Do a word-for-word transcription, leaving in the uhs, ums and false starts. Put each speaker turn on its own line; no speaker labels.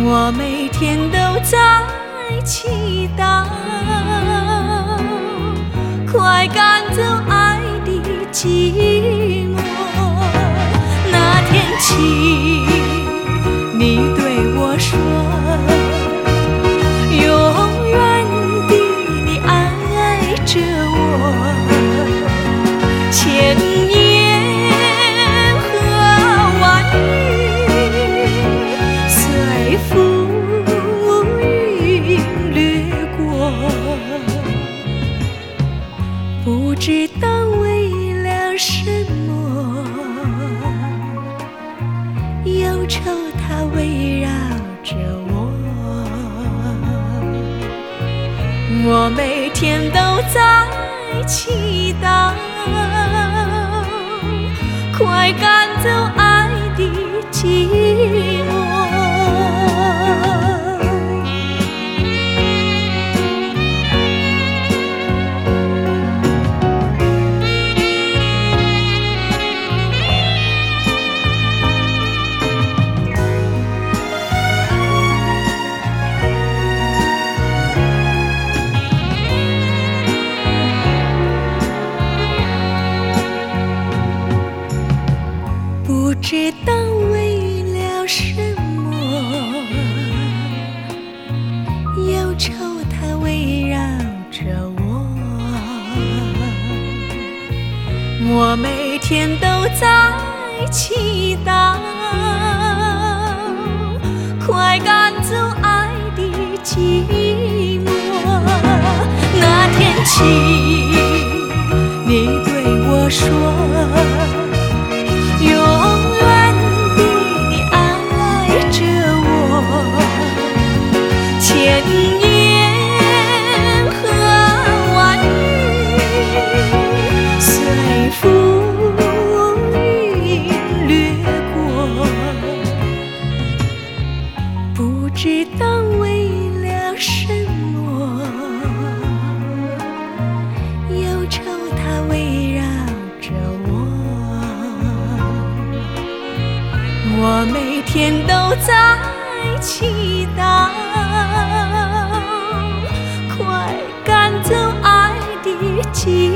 我每天都在祈祷，快赶走爱的寂寞。那天起，你对我说，永远的你爱着我，千言和万语随浮云掠过，不知道为了什么，忧愁它围绕着我。我每天都在祈祷，快赶走爱的寂寞。不知道为了什么，忧愁它围绕着我。我每天都在祈祷，快赶走爱的寂寞。那天起，你对我说，永远的你爱着我，千言和万语随浮云掠过，不知道为了什么，忧愁它围绕着我。我每天都在祈祷，快赶走爱的寂寞。